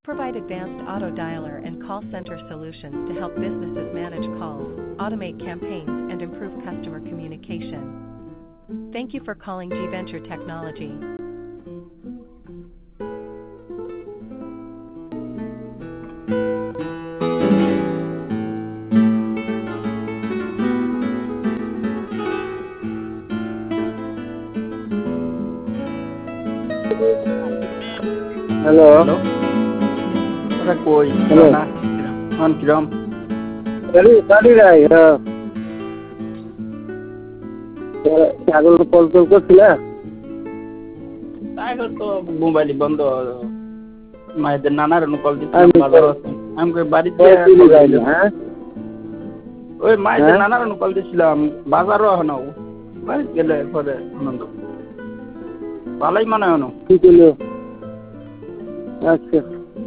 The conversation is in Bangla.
provide advanced auto dialer and call center solutions to help businesses manage calls, automate campaigns, and improve customer communication. Thank you for calling G-Venture Technology. Hello hello ওরা কই হ্যালো না কিরম গাড়ি রাই আগল কল টল করছিল এখন তো মোবাইল বন্ধ মায়েদের নানার কল দিচ্ছিলাম বাজার আছে আমি বাড়িতে হ্যাঁ ওই মায়েদের নানার কল দিচ্ছিলাম বাজারও এখন বাড়িতে গেলে পরে আনন্দ ভালোই মনে হয় কি করলো আচ্ছা